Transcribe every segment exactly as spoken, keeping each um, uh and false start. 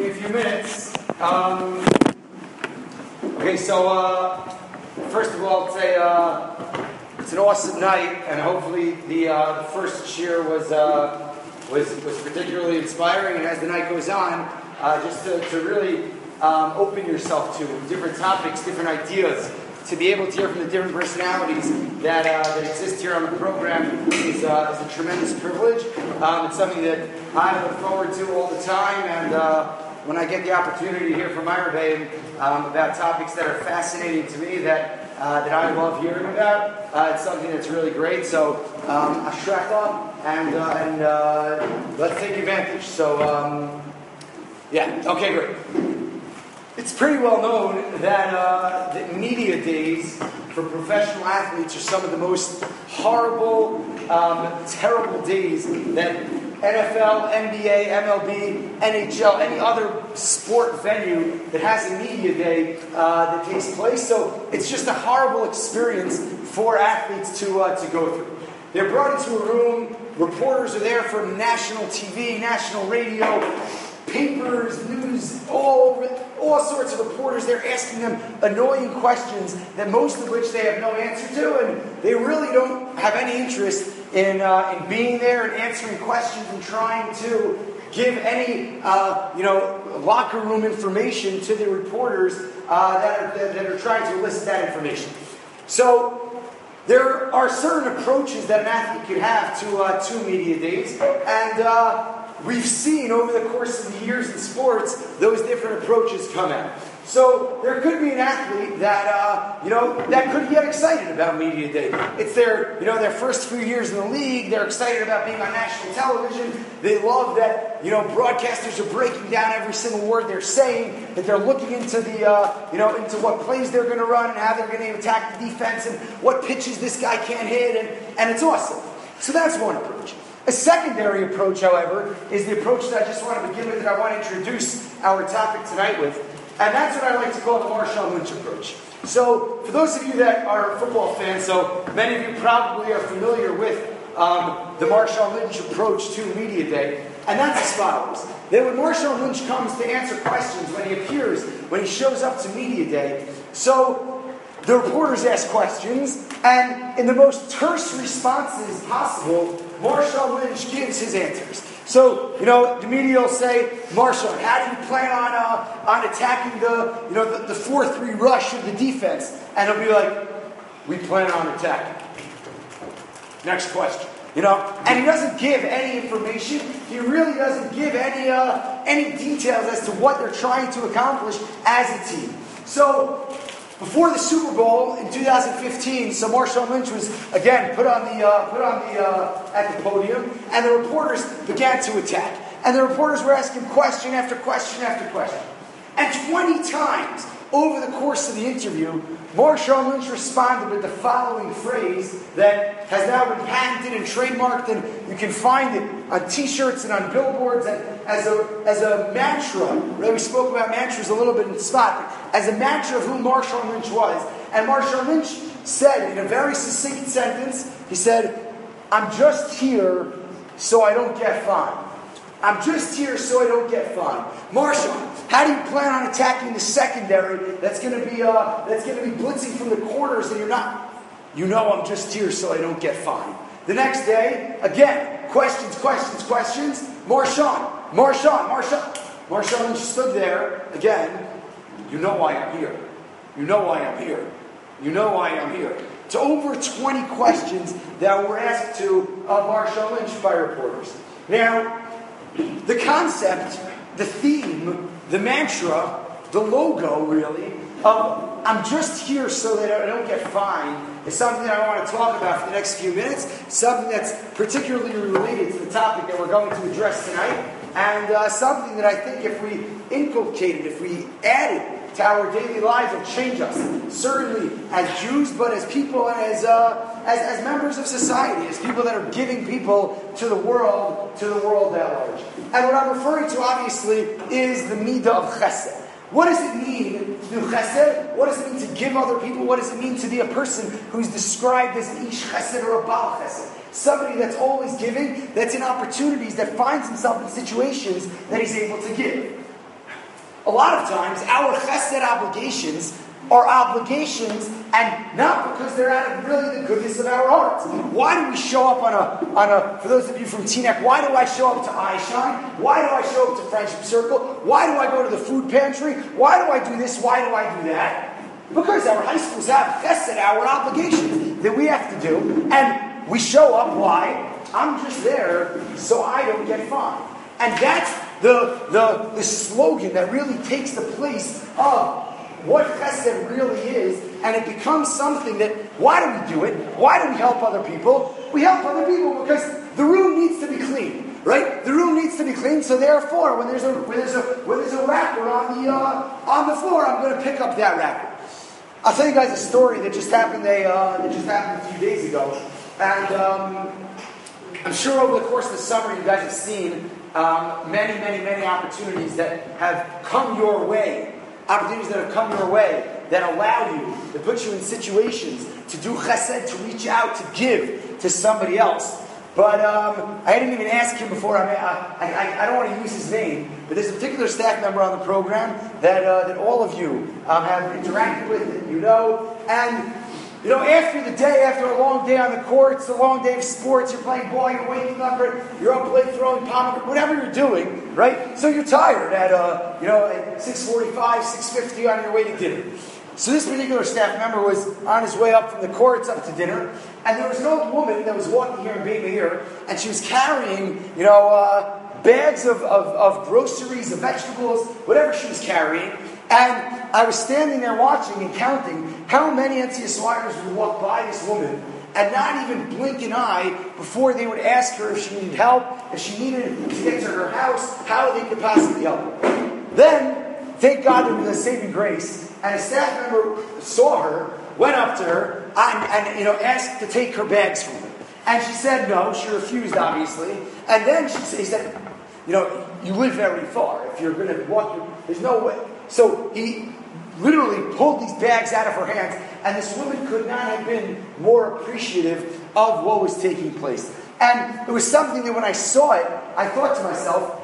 a few minutes. Um, okay, so uh, first of all, I'd say uh, it's an awesome night, and hopefully the uh, the first cheer was uh, was was particularly inspiring. And as the night goes on, uh, just to, to really um, open yourself to different topics, different ideas, to be able to hear from the different personalities that uh, that exist here on the program is, uh, is a tremendous privilege. Um, it's something that I look forward to all the time, and uh, when I get the opportunity to hear from Ira Bain um, about topics that are fascinating to me, that uh, that I love hearing about, uh, it's something that's really great. So um, Ashrecha, and uh, and uh, let's take advantage. So um, yeah, okay, great. It's pretty well known that, uh, that media days for professional athletes are some of the most horrible, um, terrible days that N F L, N B A, M L B, N H L, any other sport venue that has a media day uh, that takes place. So it's just a horrible experience for athletes to uh, to go through. They're brought into a room. Reporters are there from national T V, national radio, papers, news, all over, all sorts of reporters. They're asking them annoying questions that most of which they have no answer to, and they really don't have any interest in uh, in being there and answering questions and trying to give any uh, you know locker room information to the reporters uh, that, are, that, that are trying to elicit that information. So there are certain approaches that an athlete could have to uh, to media days, and uh, we've seen over the course of the years in sports those different approaches come out. So there could be an athlete that uh, you know that could get excited about media day. It's their you know their first few years in the league. They're excited about being on national television. They love that you know broadcasters are breaking down every single word they're saying. That they're looking into the uh, you know into what plays they're going to run and how they're going to attack the defense and what pitches this guy can't hit, and and it's awesome. So that's one approach. A secondary approach, however, is the approach that I just want to begin with, that I want to introduce our topic tonight with. And that's what I like to call the Marshawn Lynch approach. So, for those of you that are football fans, so many of you probably are familiar with um, the Marshawn Lynch approach to Media Day. And that's as follows. That when Marshawn Lynch comes to answer questions, when he appears, when he shows up to Media Day, so the reporters ask questions, and in the most terse responses possible, Marshawn Lynch gives his answers. So, you know, the media will say, Marshawn, how do you plan on uh, on attacking the, you know, the, the four three rush of the defense? And he'll be like, we plan on attacking. Next question. You know, and he doesn't give any information. He really doesn't give any uh, any details as to what they're trying to accomplish as a team. So, before the Super Bowl in two thousand fifteen, so Marshawn Lynch was again put on the uh, put on the uh, at the podium, and the reporters began to attack. And the reporters were asking question after question after question. And twenty times over the course of the interview, Marshawn Lynch responded with the following phrase that has now been patented and trademarked, and you can find it on T-shirts and on billboards, and as a as a mantra. Right? We spoke about mantras a little bit in the spot, but as a mantra of who Marshawn Lynch was. And Marshawn Lynch said in a very succinct sentence, he said, "I'm just here so I don't get fined. I'm just here so I don't get fined." Marshawn, how do you plan on attacking the secondary that's going to be uh, that's going to be blitzing from the corners, and you're not? You know, I'm just here so I don't get fined. The next day, again, questions, questions, questions. Marshawn, Marshawn, Marshawn. Marshawn Lynch stood there again. You know why I'm here. You know why I'm here. You know why I'm here. To over twenty questions that were asked to uh, Marshawn Lynch by reporters. Now, the concept, the theme, the mantra, the logo, really, of I'm just here so that I don't get fined is something that I want to talk about for the next few minutes, something that's particularly related to the topic that we're going to address tonight, and uh, something that I think if we inculcated, if we added to our daily lives, will change us. Certainly as Jews, but as people, as, uh, as as members of society, as people that are giving people to the world, to the world at large. And what I'm referring to, obviously, is the midah of chesed. What does it mean to do chesed? What does it mean to give other people? What does it mean to be a person who's described as an ish chesed or a baal chesed? Somebody that's always giving, that's in opportunities, that finds himself in situations that he's able to give. a lot of times our chesed obligations are obligations, and not because they're out of really the goodness of our hearts. Why do we show up on a, on a for those of you from Teaneck, why do I show up to iShine? Why do I show up to Friendship Circle? Why do I go to the food pantry? Why do I do this? Why do I do that? Because our high schools have chesed, our obligations that we have to do, and we show up, why? I'm just there so I don't get fined. And that's the, the, the slogan that really takes the place of what chesed really is, and it becomes something that, why do we do it? Why do we help other people? We help other people because the room needs to be clean, right? The room needs to be clean, so therefore, when there's a when there's a when there's a wrapper on the uh, on the floor, I'm going to pick up that wrapper. I'll tell you guys a story that just happened. A uh, that just happened a few days ago, and um, I'm sure over the course of the summer, you guys have seen um, many, many, many opportunities that have come your way. Opportunities that have come your way that allow you, that put you in situations to do chesed, to reach out, to give to somebody else. But um, I didn't even ask him before. I, mean, I, I, I don't want to use his name, but there's a particular staff member on the program that uh, that all of you um, have interacted with, that you know. And you know, after the day, after a long day on the courts, a long day of sports, you're playing ball, you're waking up, you're up late throwing pomegranate, whatever you're doing, right? So you're tired at, uh, you know, at six forty-five, six fifty on your way to dinner. So this particular staff member was on his way up from the courts up to dinner, and there was an old woman that was walking here in Beit Meir, and she was carrying, you know, uh, bags of, of, of groceries, of vegetables, whatever she was carrying. And I was standing there watching and counting how many N C S Yers would walk by this woman and not even blink an eye before they would ask her if she needed help, if she needed to get to her house, how they could possibly help her. Then, thank God there was a saving grace, and a staff member saw her, went up to her, and, and you know asked to take her bags from her. And she said no, she refused obviously, and then she he said, you know, you live very far, if you're going to walk, there's no way. So he literally pulled these bags out of her hands, and this woman could not have been more appreciative of what was taking place. And it was something that when I saw it, I thought to myself,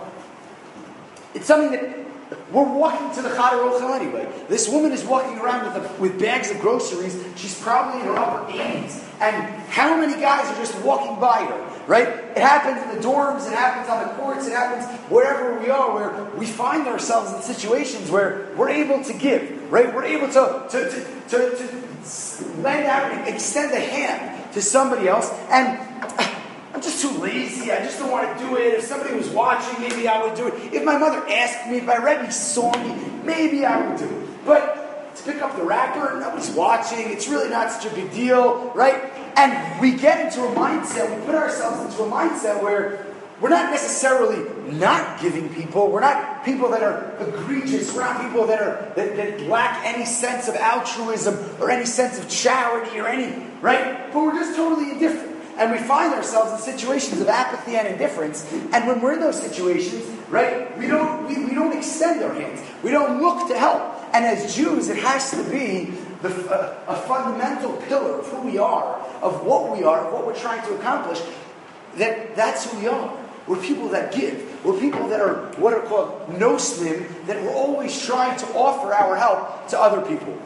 it's something that we're walking to the Chadar Ochel anyway. This woman is walking around with, a, with bags of groceries. She's probably in her upper eighties. And how many guys are just walking by her, right? It happens in the dorms, it happens on the courts, it happens wherever we are, where we find ourselves in situations where we're able to give, right? We're able to, to, to, to, to lend out and extend a hand to somebody else. And I'm just too lazy. I just don't want to do it. If somebody was watching, maybe I would do it. If my mother asked me, if my Rebbe saw me, maybe I would do it. But to pick up the wrapper, nobody's watching. It's really not such a big deal, right? And we get into a mindset, we put ourselves into a mindset where we're not necessarily not giving people. We're not people that are egregious. We're not people that are that, that lack any sense of altruism or any sense of charity or any, right? But we're just totally indifferent. And we find ourselves in situations of apathy and indifference. And when we're in those situations, right, we don't we, we don't extend our hands. We don't look to help. And as Jews, it has to be the, uh, a fundamental pillar of who we are, of what we are, of what we're trying to accomplish. That that's who we are. We're people that give. We're people that are what are called nosnim, that we're always trying to offer our help to other people.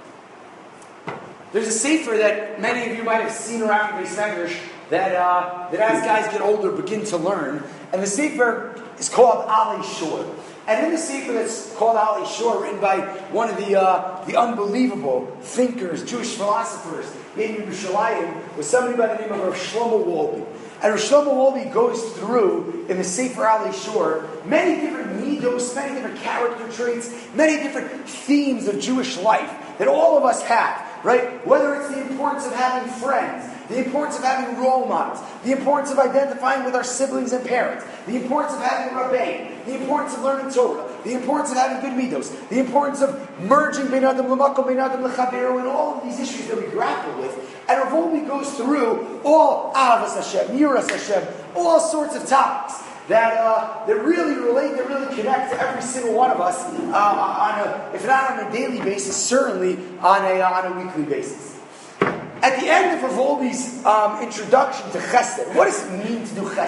There's a sefer that many of you might have seen around Beis Medrash that, uh, that as guys get older begin to learn. And the sefer is called Ali Shor. And in the sefer that's called Ali Shor, written by one of the uh, the unbelievable thinkers, Jewish philosophers in Yerushalayim, was somebody by the name of Rav Shlomo Wolbe. And Rav Shlomo Wolbe goes through, in the Sefer Ali Shor, many different midos, many different character traits, many different themes of Jewish life that all of us have. Right? Whether it's the importance of having friends, the importance of having role models, the importance of identifying with our siblings and parents, the importance of having a rabbein, the importance of learning Torah, the importance of having good midos, the importance of merging bein adam l'makom, bein adam l'chaveru, and all of these issues that we grapple with. And Rav Wolbe goes through all Ahavas Hashem, Yiras Hashem, all sorts of topics that uh, that really relate, that really connect to every single one of us, uh, on a, if not on a daily basis, certainly on a uh, on a weekly basis. At the end of Rav Wolbe's um, introduction to Chesed, what does it mean to do Chesed?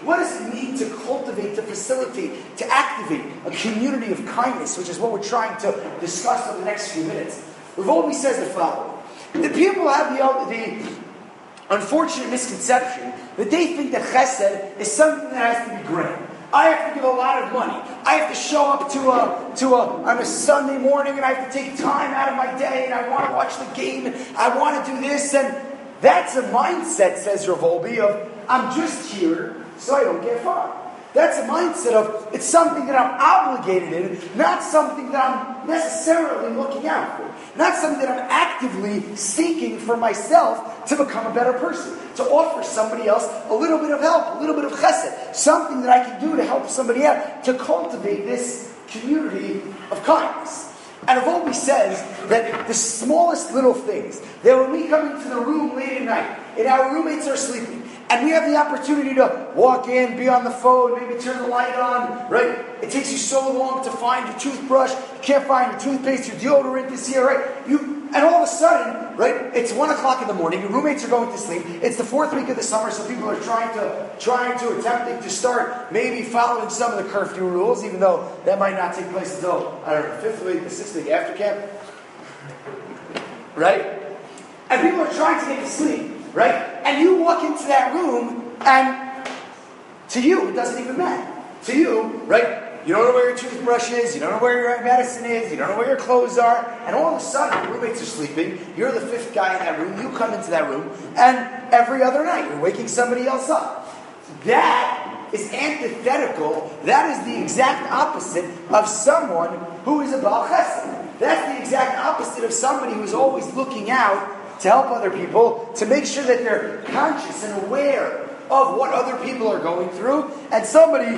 What does it mean to cultivate, to facilitate, to activate a community of kindness, which is what we're trying to discuss over the next few minutes? Rav Wolbe says the following. The people have the, the unfortunate misconception that they think that chesed is something that has to be grand. I have to give a lot of money. I have to show up to a to a on a Sunday morning, and I have to take time out of my day, and I want to watch the game, and I want to do this, and that's a mindset, says Rav Wolbe, of I'm just here so I don't get fined. That's a mindset of it's something that I'm obligated in, not something that I'm necessarily looking out for. Not something that I'm actively seeking for myself to become a better person. To offer somebody else a little bit of help, a little bit of chesed. Something that I can do to help somebody out, to cultivate this community of kindness. And Rav Wolbe says that the smallest little things, that when we come into the room late at night, and our roommates are sleeping, and we have the opportunity to walk in, be on the phone, maybe turn the light on, right? It takes you so long to find your toothbrush, you can't find your toothpaste, your deodorant is here, right? You, and all of a sudden, right, it's one o'clock in the morning, your roommates are going to sleep, it's the fourth week of the summer, so people are trying to, trying to, attempting to start maybe following some of the curfew rules, even though that might not take place until, I don't know, the fifth week, the sixth week after camp, right? And people are trying to get to sleep. Right? And you walk into that room, and to you, it doesn't even matter. To you, right? You don't know where your toothbrush is, you don't know where your medicine is, you don't know where your clothes are, and all of a sudden, your roommates are sleeping, you're the fifth guy in that room, you come into that room, and every other night, you're waking somebody else up. That is antithetical, that is the exact opposite of someone who is a Baal Chesed. That's the exact opposite of somebody who's always looking out to help other people, to make sure that they're conscious and aware of what other people are going through, and somebody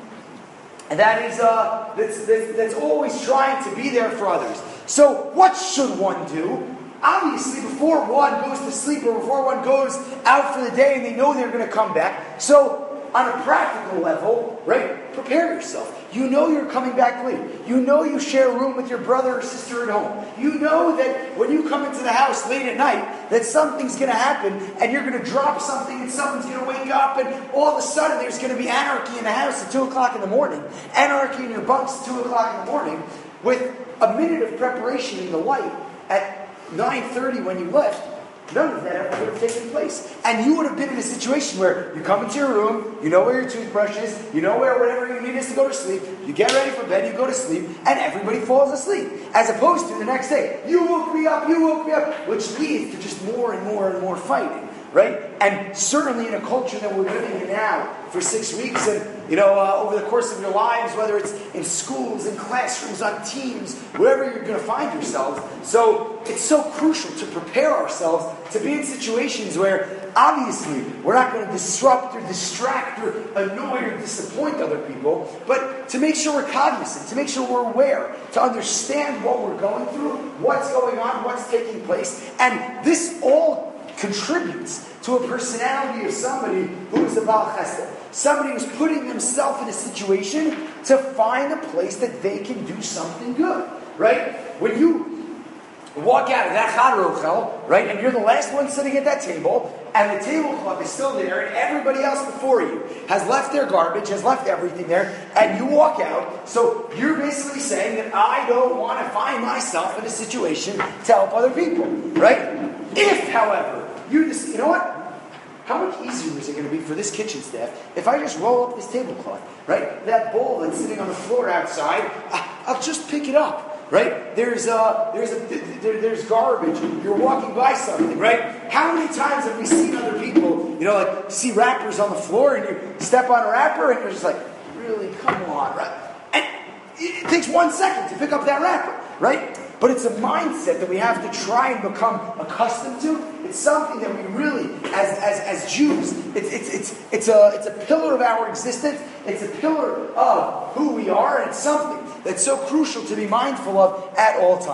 that is uh, that's, that's, that's always trying to be there for others. So what should one do? Obviously, before one goes to sleep or before one goes out for the day and they know they're going to come back, so on a practical level, right, prepare yourself. You know you're coming back late. You know you share a room with your brother or sister at home. You know that when you come into the house late at night, that something's going to happen and you're going to drop something and someone's going to wake up and all of a sudden there's going to be anarchy in the house at two o'clock in the morning. Anarchy in your bunks at two o'clock in the morning with a minute of preparation in the light at nine thirty when you left. None of that ever would have taken place. And you would have been in a situation where you come into your room, you know where your toothbrush is, you know where whatever you need is to go to sleep, you get ready for bed, you go to sleep, and everybody falls asleep. As opposed to the next day, you woke me up, you woke me up, which leads to just more and more and more fighting, right? And certainly in a culture that we're living in now for six weeks, and you know, uh, over the course of your lives, whether it's in schools, in classrooms, on teams, wherever you're going to find yourselves. So it's so crucial to prepare ourselves to be in situations where obviously we're not going to disrupt or distract or annoy or disappoint other people, but to make sure we're cognizant, to make sure we're aware, to understand what we're going through, what's going on, what's taking place. And this all contributes to a personality of somebody who is a Baal Chesed. Somebody who's putting themselves in a situation to find a place that they can do something good. Right? When you walk out of that Chad Rochel, right, and you're the last one sitting at that table, and the tablecloth is still there, and everybody else before you has left their garbage, has left everything there, and you walk out, so you're basically saying that I don't want to find myself in a situation to help other people. Right? If, however, you just, you know what? How much easier is it going to be for this kitchen staff if I just roll up this tablecloth, right? That bowl that's sitting on the floor outside, I'll just pick it up, right? There's uh, there's a, there, there's garbage. You're walking by something, right? How many times have we seen other people, you know, like see wrappers on the floor and you step on a wrapper and you're just like, really, come on, right? And it takes one second to pick up that wrapper, right? But it's a mindset that we have to try and become accustomed to. It's something that we really, as as, as Jews, it's it's it's it's a it's a pillar of our existence. It's a pillar of who we are, and it's something that's so crucial to be mindful of at all times.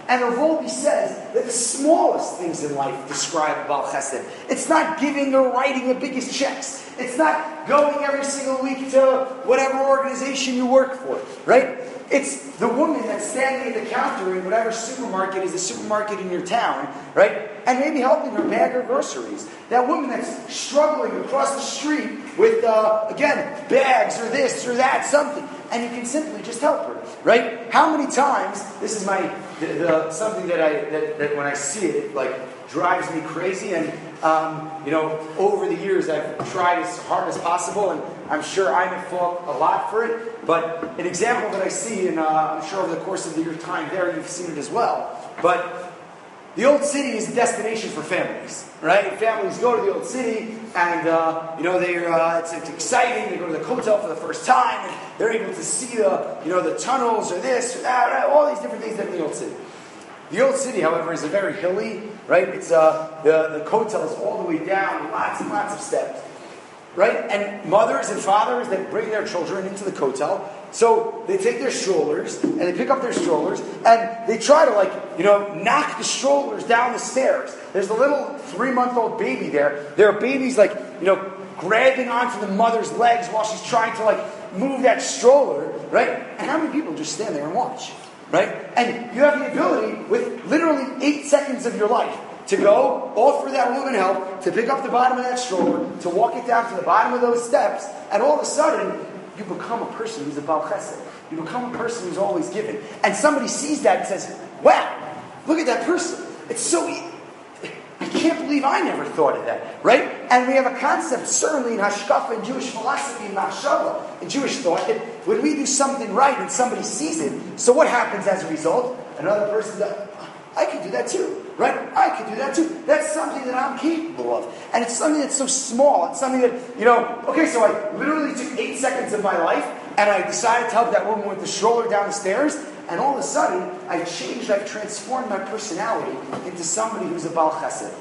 And Rav Wolbe says that the smallest things in life describe Baal Chesed. It's not giving or writing the biggest checks. It's not going every single week to whatever organization you work for, right? It's the woman that's standing at the counter in whatever supermarket is the supermarket in your town, right? And maybe helping her bag her groceries. That woman that's struggling across the street with, uh, again, bags or this or that, something. And you can simply just help her, right? How many times, this is my, the, the, something that I, that, that when I see it, it like drives me crazy. And, um, you know, over the years I've tried as hard as possible, and I'm sure I'm at fault a lot for it. But an example that I see, and uh, I'm sure over the course of your time there, you've seen it as well. But the Old City is a destination for families, right? Families go to the Old City, and uh, you know they're uh, it's, it's exciting. They go to the hotel for the first time, and they're able to see the you know the tunnels or this or that, right? All these different things that in the Old City. The Old City, however, is a very hilly, right? It's uh, the the hotel is all the way down, lots and lots of steps, right? And mothers and fathers that bring their children into the hotel. So they take their strollers, and they pick up their strollers, and they try to, like, you know, knock the strollers down the stairs. There's a little three-month-old baby there. There are babies, like, you know, grabbing onto the mother's legs while she's trying to, like, move that stroller, right? And how many people just stand there and watch, right? And you have the ability, with literally eight seconds of your life, to go, offer that woman help, to pick up the bottom of that stroller, to walk it down to the bottom of those steps, and all of a sudden, you become a person who's a Baal Chesed. You become a person who's always giving. And somebody sees that and says, wow, look at that person. It's so easy. I can't believe I never thought of that, right? And we have a concept, certainly in Hashkafa, in Jewish philosophy, in Machshava, in Jewish thought, that when we do something right and somebody sees it, so what happens as a result? Another person does, I could do that too, right? I could do that too. That's something that I'm capable of. And it's something that's so small. It's something that, you know, okay, so I literally took eight seconds of my life, and I decided to help that woman with the stroller down the stairs, and all of a sudden, I've changed, I've transformed my personality into somebody who's a Baal Chesed.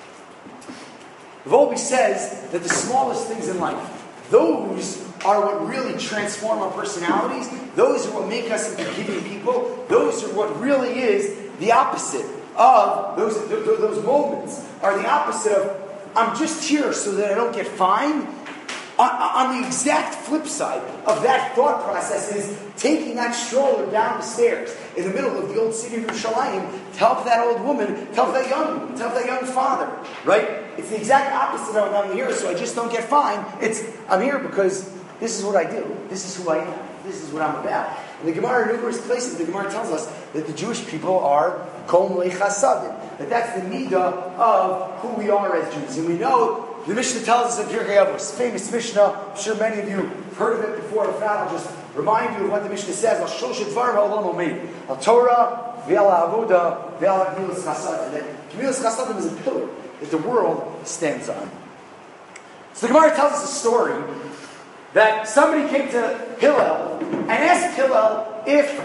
Wolbe says that the smallest things in life, those are what really transform our personalities. Those are what make us into giving people. Those are what really is the opposite of those, those moments are the opposite of I'm just here so that I don't get fined. On, on the exact flip side of that thought process is taking that stroller down the stairs in the middle of the Old City of Yerushalayim to help that old woman, to help that young woman, to help that young father, right? It's the exact opposite of I'm here so I just don't get fined. It's I'm here because this is what I do. This is who I am. This is what I'm about. And the Gemara in numerous places, the Gemara tells us that the Jewish people are kol mlei chasadim. That that's the midah of who we are as Jews. And we know, the Mishnah tells us in Pirkei Avos, famous Mishnah, I'm sure many of you have heard of it before. If not, I'll just remind you of what the Mishnah says. Al shlosh dvarim ha'olam omeid. Al Torah, ve'al ha'avoda, ve'al ha'gemilas chasadim. That gemilas chasadim is a pillar that the world stands on. So the Gemara tells us a story that somebody came to Hillel and asked Hillel if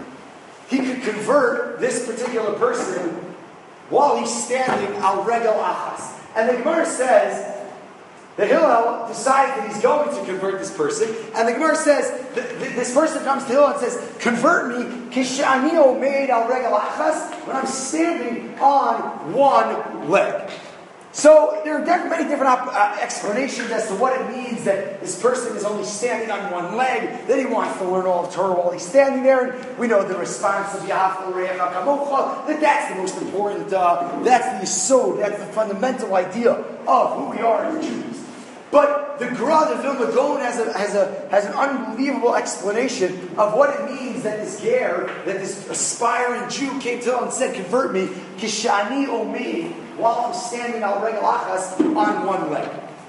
he could convert this particular person while he's standing al regel achas. And the Gemara says that Hillel decides that he's going to convert this person, and the Gemara says that this person comes to Hillel and says, "Convert me, kishani omeid al regel achas," when I'm standing on one leg. So there are many different uh, explanations as to what it means that this person is only standing on one leg, that he wants to learn all of Torah while he's standing there, and we know the response of Yahafel Re'echa Kamocha, that that's the most important, uh, that's the yesod, that's the fundamental idea of who we are as Jews. But the Gra of Vilna Gaon has a, has a has an unbelievable explanation of what it means that this ger, that this aspiring Jew came to him and said, "Convert me, kishani omi," while I'm standing al regel achas on one leg.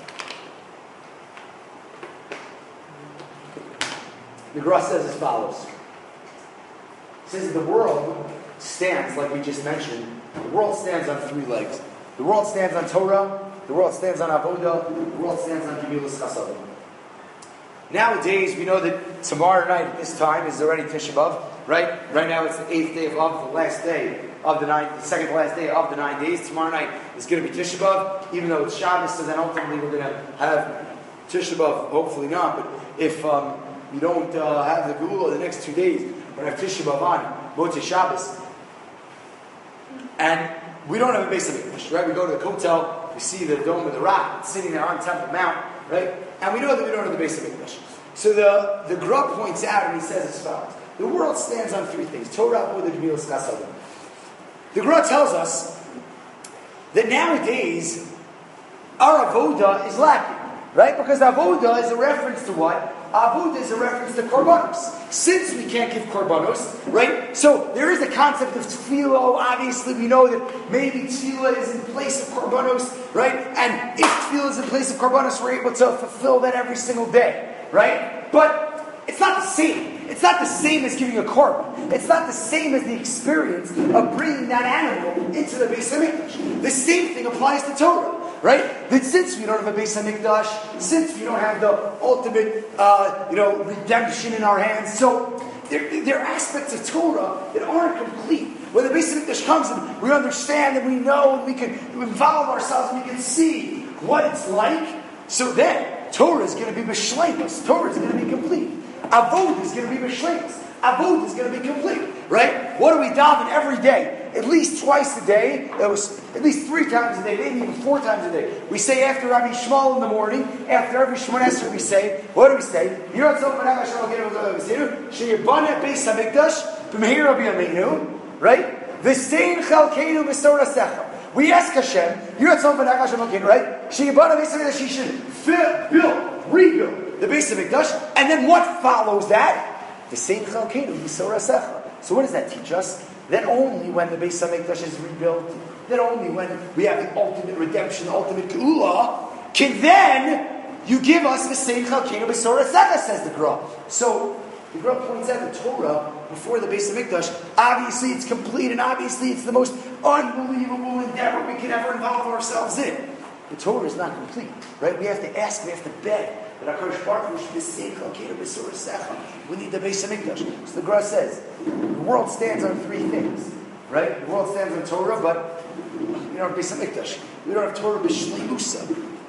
The Gra says as follows. It says the world stands, like we just mentioned, the world stands on three legs. The world stands on Torah, the world stands on Avodah, the world stands on Gemilas Chasadim. Nowadays, we know that tomorrow night at this time is already Tisha B'Av, right? Right now it's the eighth day of Av, the last day of the ninth, the second to last day of the nine days. Tomorrow night is going to be Tisha B'Av, even though it's Shabbos, so then ultimately we're going to have Tisha B'Av, hopefully not, but if um, you don't uh, have the Geula the next two days, we're going to have Tisha B'Av on, Motzei Shabbos. and we don't have a base of English, right? We go to the Kotel, we see the Dome of the Rock, it's sitting there on Temple Mount, right? And we know that we don't have the base of English. So the, the Gra points out, and he says as follows. The world stands on three things. Torah, Avodah, Gemilas, Chasadim. The Gra tells us that nowadays, our Avodah is lacking, right? Because Avodah is a reference to what? Avodah is a reference to Korbanos. Since we can't give Korbanos, right? So there is the concept of Tefillah. Obviously, we know that maybe Tefillah is in place of Korbanos, right? And if Tefillah is in place of Korbanos, we're able to fulfill that every single day, right? But it's not the same. It's not the same as giving a korban. It's not the same as the experience of bringing that animal into the Beis HaMikdash. The same thing applies to Torah, right? That since we don't have a Beis HaMikdash, since we don't have the ultimate, uh, you know, redemption in our hands, so there, there are aspects of Torah that aren't complete. When the Beis HaMikdash comes and we understand and we know and we can involve ourselves and we can see what it's like, so then Torah is going to be b'shleimus. Torah is going to be complete. Avodah is going to be b'shleimus. Avodah is going to be complete, right? What do we daven every day? At least twice a day. It was at least three times a day, maybe even four times a day. We say after Rabbi Shmuel in the morning, after every Shemon Esrei we say, what do we say? Right? V'stein chalkeinu b'sorasecha. We ask Hashem, right? She should fill, build, rebuild the Beis HaMikdash, and then what follows that? The same chalkeinu b'sorasecha. So what does that teach us? That only when the Beis HaMikdash is rebuilt, that only when we have the ultimate redemption, the ultimate geula, can then you give us the same chalkeinu b'sorasecha, says the Gra. So the Gra points out the Torah before the Beis HaMikdash, obviously it's complete and obviously it's the most unbelievable endeavor we can ever involve ourselves in. The Torah is not complete, right? We have to ask, we have to beg that HaKadosh Baruch Hu should be saying, we need the Beis HaMikdash. So the Gra says, the world stands on three things, right? The world stands on Torah, but we don't have Beis HaMikdash. We don't have Torah b'shleimusa,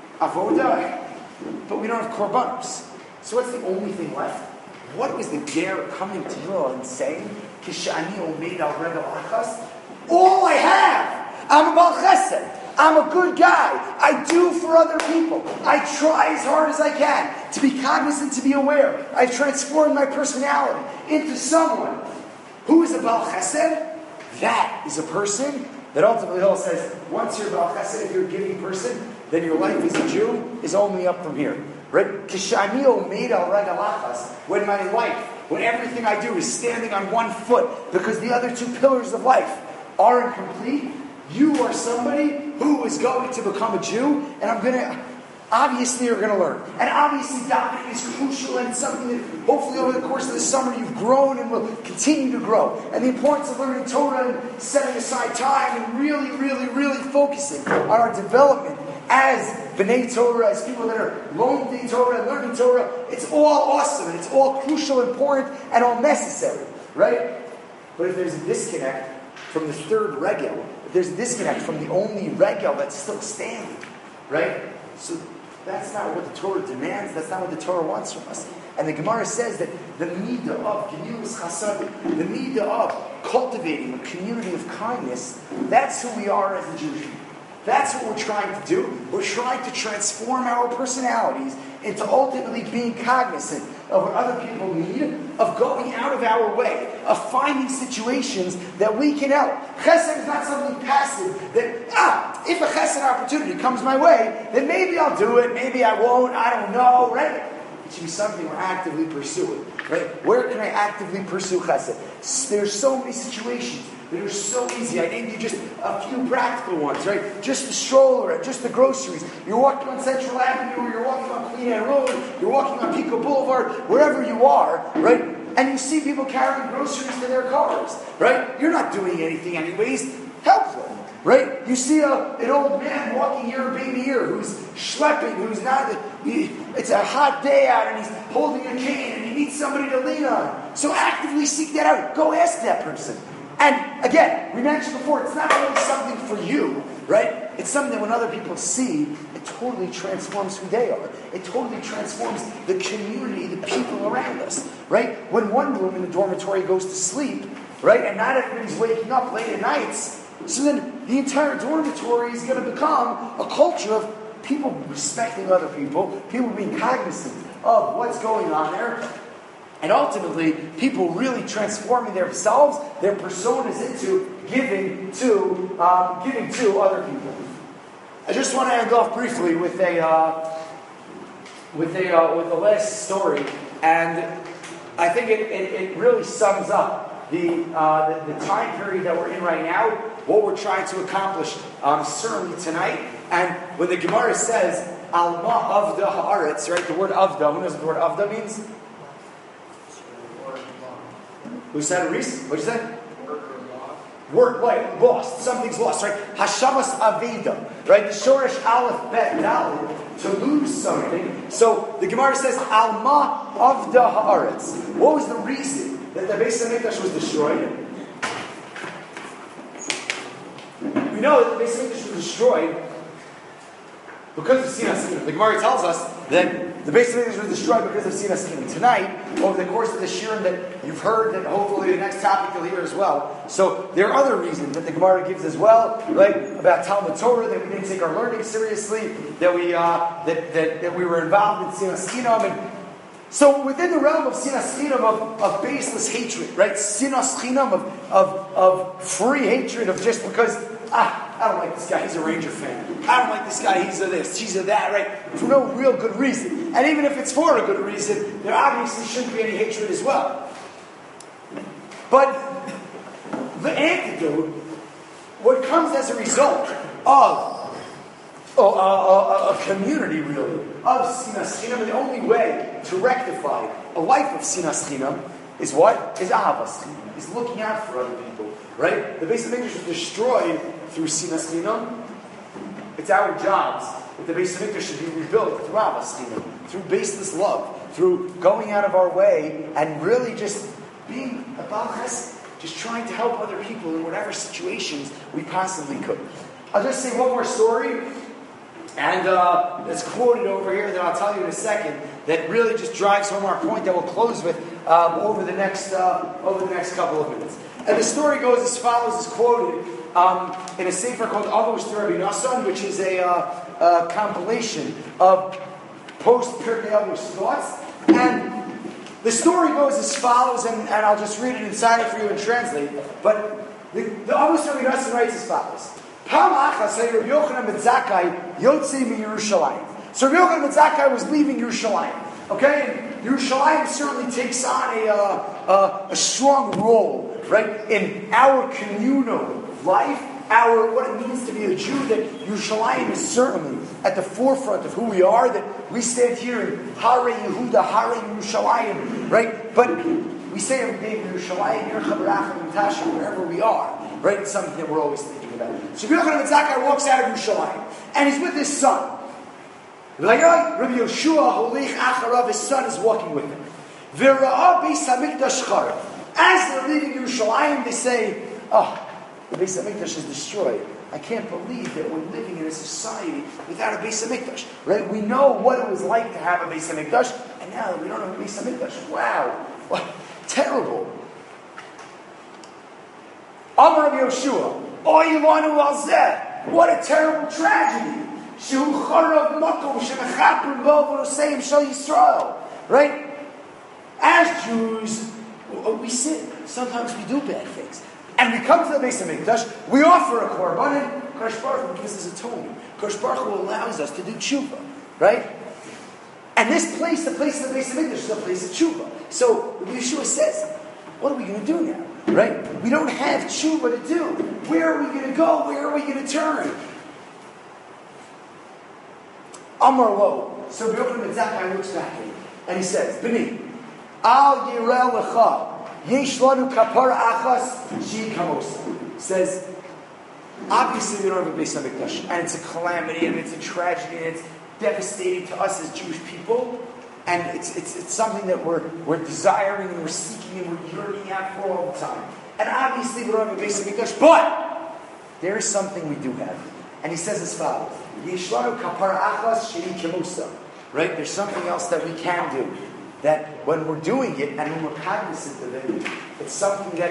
avodah, but we don't have korbanos. So what's the only thing left? What was the Ger coming to Hillel and saying, Kishani omeid al regel achas? All I have, I'm a Baal Chesed. I'm a good guy. I do for other people. I try as hard as I can to be cognizant, to be aware. I've transformed my personality into someone who is a Baal Chesed. That is a person that ultimately Hillel says, once you're a Baal Chesed, if you're a giving person, then your life as a Jew is only up from here. Right? Kishani omeid al regel achas. When my life, when everything I do is standing on one foot because the other two pillars of life are incomplete, you are somebody who is going to become a Jew, and I'm going to, obviously you're going to learn. And obviously davening is crucial and something that hopefully over the course of the summer you've grown and will continue to grow. And the importance of learning Torah and setting aside time and really, really, really focusing on our development as B'nai Torah, as people that are learning Torah and learning Torah, it's all awesome and it's all crucial, important, and all necessary, right? But if there's a disconnect from the third regel, if there's a disconnect from the only regel that's still standing, right? So that's not what the Torah demands, that's not what the Torah wants from us. And the Gemara says that the midah of Gemilas Chasadim, the midah of cultivating a community of kindness, that's who we are as a Jewish people. That's what we're trying to do. We're trying to transform our personalities into ultimately being cognizant of what other people need, of going out of our way, of finding situations that we can help. Chesed is not something passive that, ah, if a chesed opportunity comes my way, then maybe I'll do it, maybe I won't, I don't know, right? It should be something we're actively pursuing, right? Where can I actively pursue chesed? There's so many situations that are so easy. I named you just a few practical ones, right? Just the stroller, just the groceries. You're walking on Central Avenue, or you're walking on Queen Anne Road, you're walking on Pico Boulevard, wherever you are, right? And you see people carrying groceries to their cars, right? You're not doing anything anyways. Help them, right? You see a, an old man walking here, a baby here, who's schlepping, who's not, he, it's a hot day out, and he's holding a cane, and he needs somebody to lean on. So actively seek that out. Go ask that person. And again, we mentioned before, it's not only something for you, right? It's something that when other people see, it totally transforms who they are. It totally transforms the community, the people around us, right? When one room in the dormitory goes to sleep, right, and not everybody's waking up late at nights, So then the entire dormitory is going to become a culture of people respecting other people, people being cognizant of what's going on there, and ultimately people really transforming themselves, their personas into giving to um, giving to other people. I just want to end off briefly with a uh, with a uh, with the last story, and I think it, it, it really sums up the, uh, the the time period that we're in right now, what we're trying to accomplish, um, certainly tonight. And when the Gemara says Alma Avda Haaretz, right? The word Avda, who knows what the word Avda means? Who said it, Reese? What'd you say? Work, like, lost. Something's lost, right? Hashamas Avida, right? The Shoresh Aleph Bet Dalet, to lose something. So the Gemara says, Alma Avda Haaretz. What was the reason that the Beis HaMikdash was destroyed? We know that the Beis HaMikdash was destroyed because of Sinas Chinam. The Gemara tells us that the Beis HaMikdash was destroyed because of Sinas Chinam. Tonight, over the course of the shiurim that you've heard, and hopefully the next topic you'll hear as well. So there are other reasons that the Gemara gives as well, right? About Talmud Torah, that we didn't take our learning seriously, that we uh, that, that that we were involved in Sinas Chinam, and so within the realm of Sinas Chinam, of, of baseless hatred, right? Sinas Chinam, of, of of free hatred, of just because ah. I don't like this guy, he's a Ranger fan. I don't like this guy, he's a this, he's a that, right? For no real good reason. And even if it's for a good reason, there obviously shouldn't be any hatred as well. But the antidote, what comes as a result of oh, a, a, a community, really, of Sinas Chinam, and the only way to rectify a life of Sinas Chinam is what? Is Ahavas Chinam, is looking out for other people, right? The Beis HaMikdash was destroyed through Sinas Chinam. It's our jobs that the Beis HaMikdash should be rebuilt through Ahavas Chinam, through baseless love, through going out of our way and really just being a Baal Chesed, just trying to help other people in whatever situations we possibly could. I'll just say one more story, and uh, it's quoted over here that I'll tell you in a second, that really just drives home our point that we'll close with um, over the next uh, over the next couple of minutes. And the story goes as follows: is quoted um, in a sefer called Avos to Rabbi Nassan, which is a, uh, a compilation of post Pirkei Avos thoughts. And the story goes as follows, and, and I'll just read it inside it for you and translate. But the, the Avos to Rabbi Nassan writes as follows: Pam achas Rabbi Yochanan ben Zakkai yotzei mi Yerushalayim. So Rabbi Yochanan ben Zakkai was leaving Yerushalayim. Okay, and Yerushalayim certainly takes on a, uh, a, a strong role, right, in our communal life, our what it means to be a Jew. That Yerushalayim is certainly at the forefront of who we are. That we stand here in Hare Yehuda, Hare Yerushalayim, right? But we say every day Yerushalayim, Yercha Barachim, Tasha, wherever we are, right? It's something that we're always thinking about. So Rabbi Yochanan ben Zakkai walks out of Yerushalayim, and he's with his son. Rabbi Yoshua Holich Acharav, his son, is walking with him. V'ra'ah Beis HaMikdash Charav. As they're leaving Yerushalayim, they say, "Oh, the Beis HaMikdash is destroyed. I can't believe that we're living in a society without a Beis HaMikdash." Right? We know what it was like to have a Beis HaMikdash, and now we don't have a Beis HaMikdash. Wow, what terrible! Amar Rabbi Yoshua, Oy Lanu al Zeh. What a terrible tragedy! Right? As Jews, we sin. Sometimes we do bad things. And we come to the Beis HaMikdash, we offer a korban, and Kadosh Baruch Hu gives us atonement. Kadosh Baruch Hu allows us to do tshuva. Right? And this place, the place of the Beis HaMikdash, is a place of tshuva. So, Yeshua says, what are we going to do now? Right? We don't have tshuva to do. Where are we going to go? Where are we going to turn? Amar lo. So Rabbi Yochanan ben Zakkai looks back at him and he says, B'ni, al yireh lecha, yesh lanu kapara achas shi kamosa. Says, obviously we don't have a Beis HaMikdash, and it's a calamity, and it's a tragedy, and it's devastating to us as Jewish people, and it's it's it's something that we're we're desiring and we're seeking and we're yearning out for all the time. And obviously we don't have a Beis HaMikdash, but there is something we do have. And he says as follows: Yishlanu kapara achas sheni kemusa. Right? There's something else that we can do. That when we're doing it and when we're cognizant of it, it's something that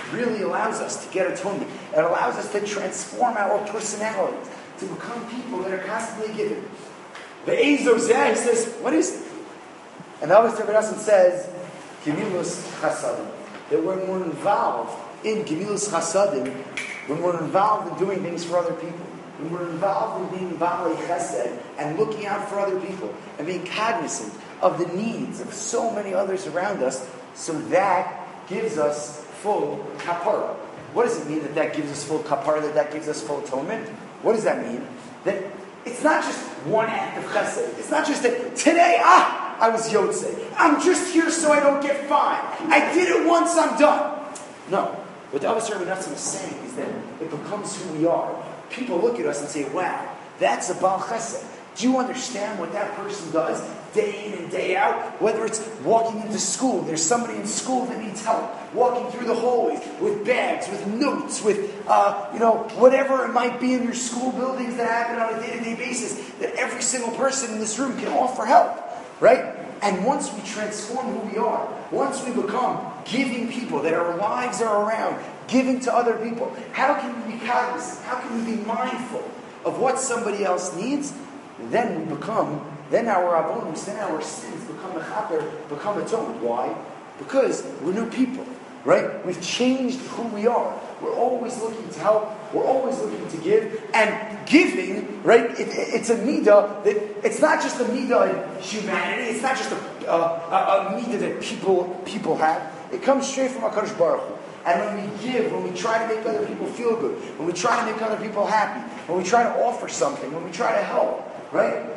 really allows us to get atonement. It allows us to transform our personalities, to become people that are constantly giving. The Ezozeh, he says, what is it? And the Abbas Rebbe says, Gemilus Chasadim. That when we're involved in Gemilus Chasadim, when we're involved in doing things for other people, when we're involved in being Baalei Chesed and looking out for other people and being cognizant of the needs of so many others around us, so that gives us full kapara. What does it mean that that gives us full kapara, that that gives us full atonement? What does that mean? That it's not just one act of chesed. It's not just that today, ah, I was Yotzei. I'm just here so I don't get fined. I did it once, I'm done. No. What the Abbas Rebbe Natsan is saying is that it becomes who we are. People look at us and say, wow, that's a Baal Chesed. Do you understand what that person does day in and day out? Whether it's walking into school, there's somebody in school that needs help. Walking through the hallways with bags, with notes, with, uh, you know, whatever it might be in your school buildings that happen on a day-to-day basis, that every single person in this room can offer help, right? And once we transform who we are, once we become giving people, that our lives are around, giving to other people, how can we be cognizant? How can we be mindful of what somebody else needs? Then we become, then our avonos, then our sins become a chaper, become atoned. Why? Because we're new people, right? We've changed who we are. We're always looking to help. We're always looking to give. And giving, right, it, it, it's a midah that, it's not just a midah in humanity. It's not just a, uh, a, a midah that people, people have. It comes straight from HaKadosh Baruch Hu. And when we give, when we try to make other people feel good, when we try to make other people happy, when we try to offer something, when we try to help, right?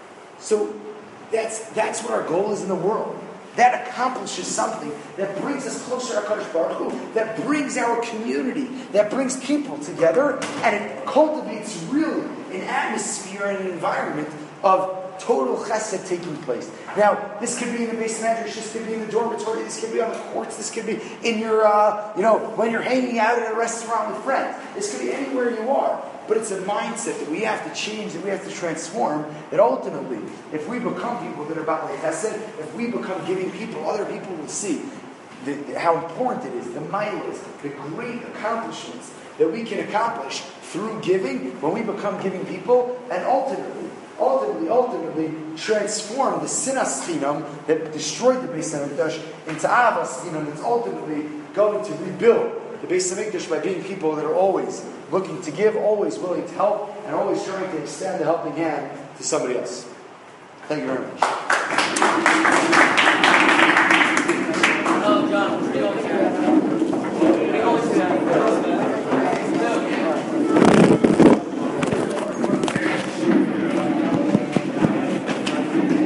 So that's that's what our goal is in the world. That accomplishes something that brings us closer to HaKadosh Baruch Hu, that brings our community, that brings people together, and it cultivates really an atmosphere and an environment of total chesed taking place. Now, this could be in the base medrash, this could be in the dormitory, this could be on the courts, this could be in your, uh, you know, when you're hanging out at a restaurant with friends. This could be anywhere you are. But it's a mindset that we have to change, that we have to transform, that ultimately, if we become people that are Baalei Chesed, if we become giving people, other people will see the, the, how important it is, the milas, the great accomplishments that we can accomplish through giving, when we become giving people, and ultimately, ultimately, ultimately transform the sinas chinam that destroyed the Beis HaMikdash into avas chinam that's ultimately going to rebuild the Beis HaMikdash by being people that are always looking to give, always willing to help, and always trying to extend a helping hand to somebody else. Thank you very much. Oh, John.